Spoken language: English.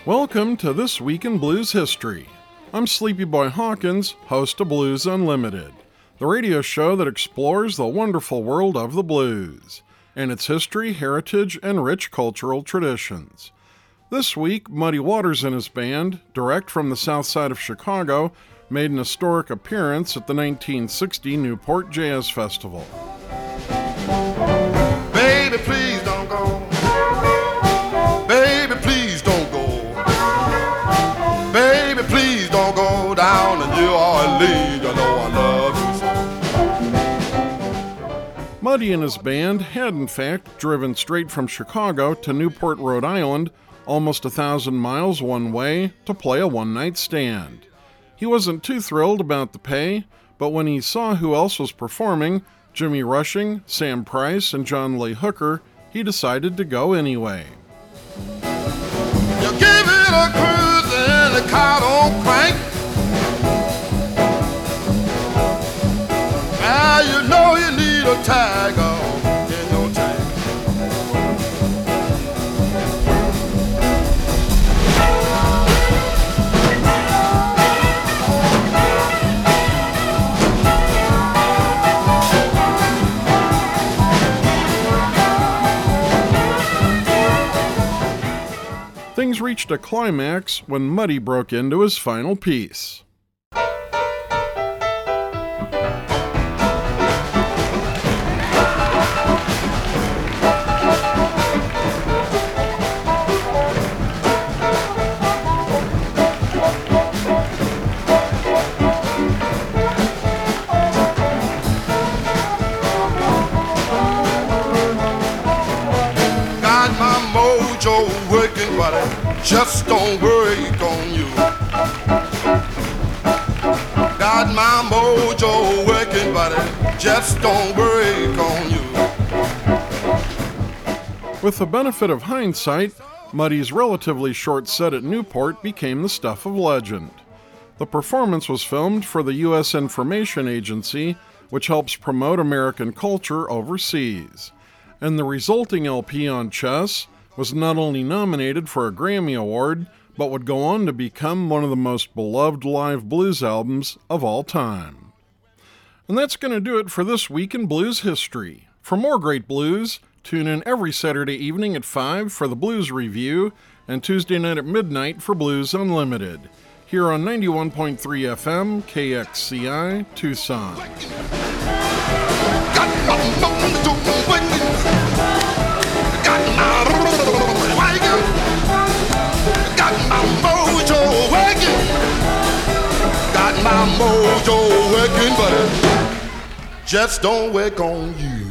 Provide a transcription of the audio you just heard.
Welcome to This Week in Blues History. I'm Sleepy Boy Hawkins, host of Blues Unlimited, the radio show that explores the wonderful world of the blues, and its history, heritage, and rich cultural traditions. This week, Muddy Waters and his band, direct from the south side of Chicago, made an historic appearance at the 1960 Newport Jazz Festival. Baby, please don't go. Baby, please don't go. Baby, please don't go down to New Orleans. You know I love you so. Muddy and his band had, in fact, driven straight from Chicago to Newport, Rhode Island, almost 1,000 miles one way, to play a one-night stand. He wasn't too thrilled about the pay, but when he saw who else was performing, Jimmy Rushing, Sam Price, and John Lee Hooker, he decided to go anyway. You give it a cruise and the car don't crank. Now you know you need a tiger in your tank. Things reached a climax when Muddy broke into his final piece. Got my mojo working, but it just don't work on you. Got my mojo working, but it just don't work on you. With the benefit of hindsight, Muddy's relatively short set at Newport became the stuff of legend. The performance was filmed for the U.S. Information Agency, which helps promote American culture overseas. And the resulting LP on Chess was not only nominated for a Grammy Award, but would go on to become one of the most beloved live blues albums of all time. And that's going to do it for this week in blues history. For more great blues, tune in every Saturday evening at 5 for the Blues Review and Tuesday night at midnight for Blues Unlimited, here on 91.3 FM KXCI Tucson. Got my mojo working. Got my mojo working. Got my mojo working, but it just don't work on you.